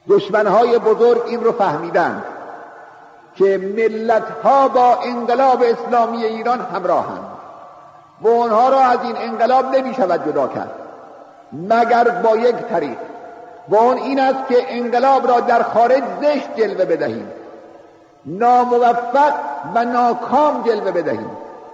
دشمنهای بزرگ این رو فهمیدند که ملتها با انقلاب اسلامی ایران همراهند و اونها را از این انقلاب نمی شود جدا کرد مگر با یک طریق، و اون این است که انقلاب را در خارج زشت جلوه بدهیم، ناموفق و ناکام جلوه بدهیم.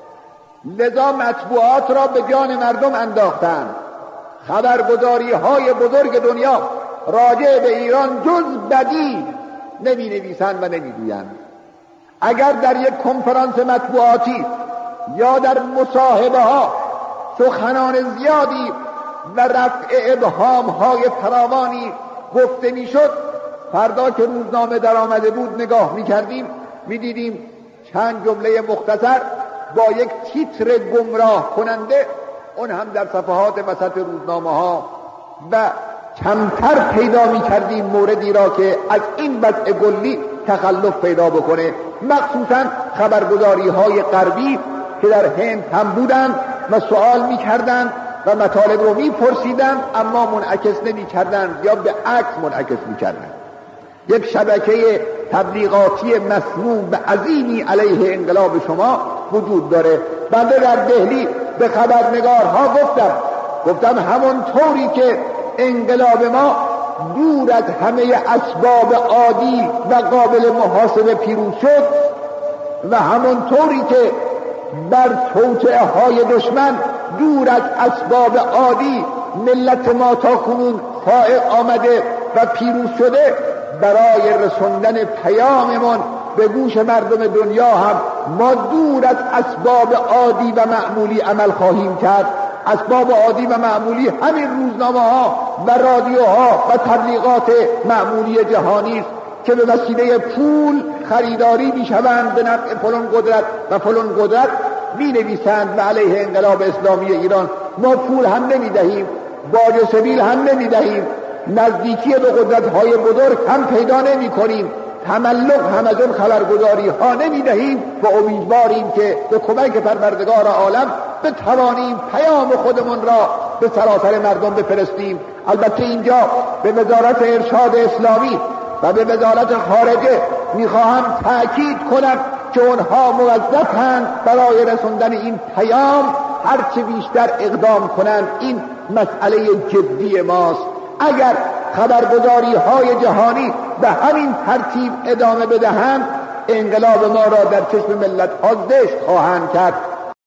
لذا مطبوعات را به جان مردم انداختند. خبرگزاری های بزرگ دنیا راجع به ایران جز بدی نمی نویسند و نمی گویند. اگر در یک کنفرانس مطبوعاتی یا در مصاحبه ها سخنان زیادی و رفع ابهام های فراوانی گفته می شد، فردا که روزنامه در آمده بود نگاه می کردیم می دیدیم چند جمله مختصر با یک تیتر گمراه کننده، اون هم در صفحات وسط روزنامه ها، و کمتر پیدا می کردیم موردی را که از این وضع کلی تخلف پیدا بکنه. مخصوصا خبرگزاری های غربی که در هند هم بودند و سوال می کردند و مطالب رو می پرسیدند اما منعکس نمی کردند یا به عکس منعکس می کردند. یک شبکه تبلیغاتی مسموم و عظیمی علیه انقلاب شما وجود داره. بنده در دهلی به خبرنگارها گفتم همون طوری که انقلاب ما دور از همه اسباب عادی و قابل محاسبه پیروز شد و همون طوری که بر توطئه های دشمن دور از اسباب عادی ملت ما تا کنون فائق آمده و پیروز شده، برای رسوندن پیاممون به گوش مردم دنیا هم ما دور از اسباب عادی و معمولی عمل خواهیم کرد. اسباب عادی و معمولی همین روزنامه ها و رادیوها و تبلیغات معمولی جهانی است که به وسیله پول خریداری میشوند به نفع فلان قدرت و فلان قدرت می نویسند و علیه انقلاب اسلامی ایران. ما پول هم نمی دهیم، باج سبیل هم نمی دهیم، نزدیکی به قدرت های بزرگ هم پیدا نمی کنیم، تملق هم از اون خبرگزاری ها نمی دهیم و امیدواریم که به کمک پروردگار عالم بتوانیم پیام خودمون را به سراسر مردم بفرستیم. البته اینجا به وزارت ارشاد اسلامی و به وزارت خارجه میخواهم تأکید کنم که اونها موظفند برای رسوندن این پیام هرچه بیشتر اقدام کنند. این مسئله جدی ماست. اگر خبرگزاری های جهانی به همین ترتیب ادامه بدهند، انقلاب ما را در چشم ملت ها زشت خواهند کرد